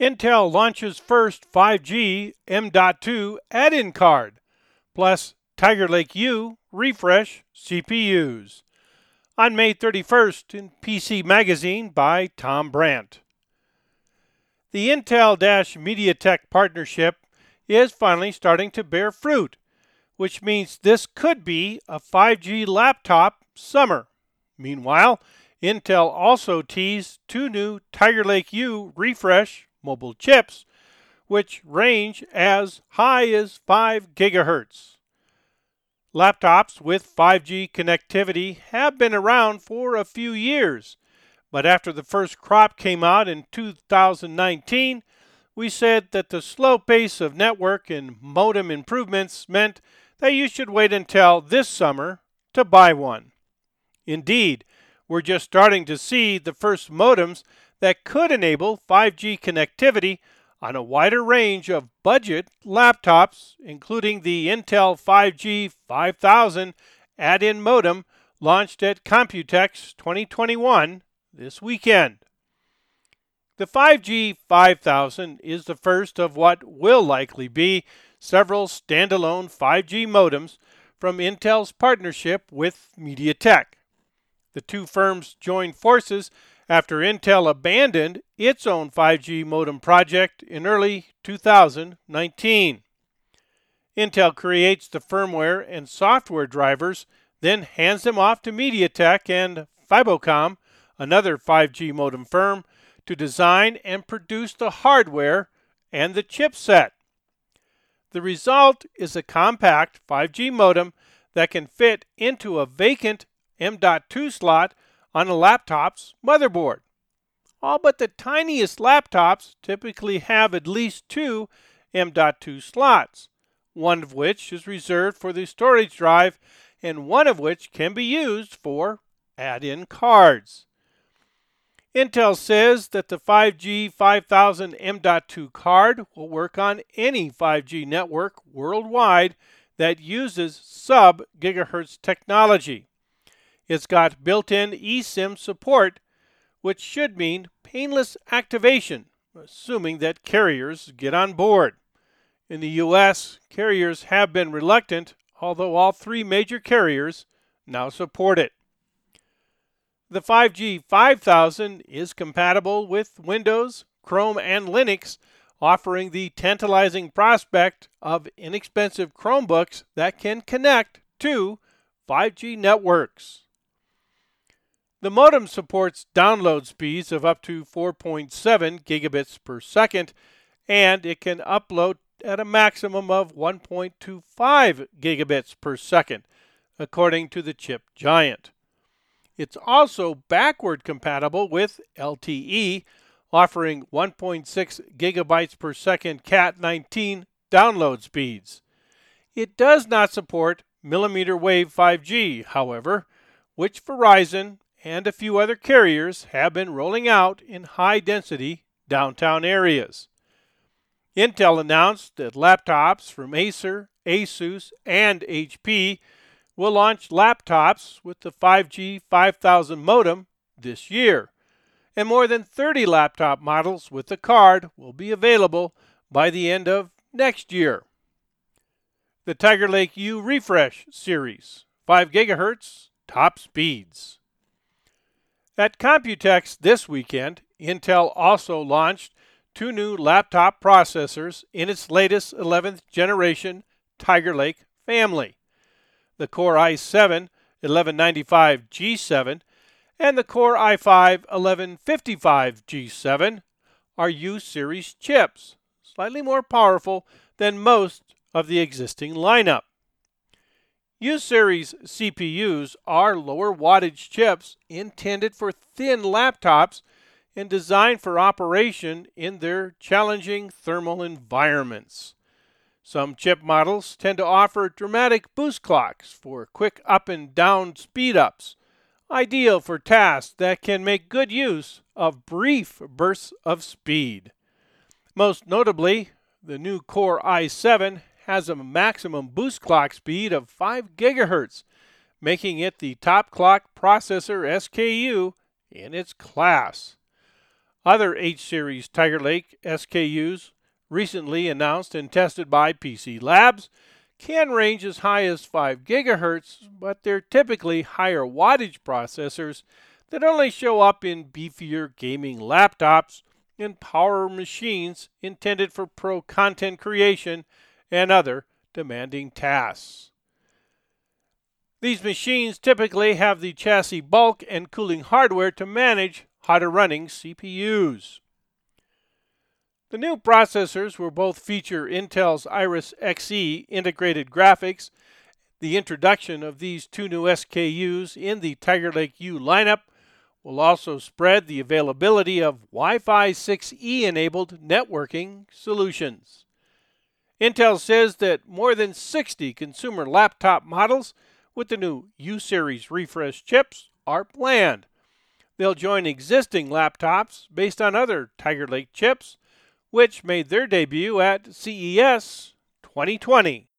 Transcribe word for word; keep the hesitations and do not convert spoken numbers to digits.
Intel launches first five G M dot two add-in card, plus Tiger Lake U refresh C P Us. On May thirty-first in P C Magazine by Tom Brandt. The Intel-MediaTek partnership is finally starting to bear fruit, which means this could be a five G laptop summer. Meanwhile, Intel also teased two new Tiger Lake U refresh mobile chips, which range as high as five gigahertz. Laptops with five G connectivity have been around for a few years, but after the first crop came out in two thousand nineteen, we said that the slow pace of network and modem improvements meant that you should wait until this summer to buy one. Indeed, we're just starting to see the first modems that could enable five G connectivity on a wider range of budget laptops, including the Intel five G five thousand add-in modem launched at Computex twenty twenty-one this weekend. The five G five thousand is the first of what will likely be several standalone five G modems from Intel's partnership with MediaTek. The two firms joined forces after Intel abandoned its own five G modem project in early two thousand nineteen. Intel creates the firmware and software drivers, then hands them off to MediaTek and Fibocom, another five G modem firm, to design and produce the hardware and the chipset. The result is a compact five G modem that can fit into a vacant M dot two slot on a laptop's motherboard. All but the tiniest laptops typically have at least two M dot two slots, one of which is reserved for the storage drive and one of which can be used for add-in cards. Intel says that the five G five thousand M dot two card will work on any five G network worldwide that uses sub-gigahertz technology. It's got built-in eSIM support, which should mean painless activation, assuming that carriers get on board. In the U S, carriers have been reluctant, although all three major carriers now support it. The five G five thousand is compatible with Windows, Chrome, and Linux, offering the tantalizing prospect of inexpensive Chromebooks that can connect to five G networks. The modem supports download speeds of up to four point seven gigabits per second, and it can upload at a maximum of one point two five gigabits per second, according to the chip giant. It's also backward compatible with L T E, offering one point six gigabytes per second cat nineteen download speeds. It does not support millimeter wave five G, however, which Verizon and a few other carriers have been rolling out in high-density downtown areas. Intel announced that laptops from Acer, Asus, and H P will launch laptops with the five G five thousand modem this year, and more than thirty laptop models with the card will be available by the end of next year. The Tiger Lake U refresh series, five gigahertz, top speeds. At Computex this weekend, Intel also launched two new laptop processors in its latest eleventh generation Tiger Lake family. The Core i seven eleven ninety-five G seven and the Core i five eleven fifty-five G seven are U-series chips, slightly more powerful than most of the existing lineup. U-series C P Us are lower wattage chips intended for thin laptops and designed for operation in their challenging thermal environments. Some chip models tend to offer dramatic boost clocks for quick up and down speed-ups, ideal for tasks that can make good use of brief bursts of speed. Most notably, the new Core i seven has a maximum boost clock speed of five gigahertz, making it the top clock processor S K U in its class. Other H Series Tiger Lake S K Us recently announced and tested by P C Labs can range as high as five gigahertz, but they're typically higher wattage processors that only show up in beefier gaming laptops and power machines intended for pro content creation and other demanding tasks. These machines typically have the chassis bulk and cooling hardware to manage hotter running C P Us. The new processors will both feature Intel's Iris Xe integrated graphics. The introduction of these two new S K Us in the Tiger Lake U lineup will also spread the availability of Wi-Fi six E enabled networking solutions. Intel says that more than sixty consumer laptop models with the new U-Series refresh chips are planned. They'll join existing laptops based on other Tiger Lake chips, which made their debut at C E S twenty twenty.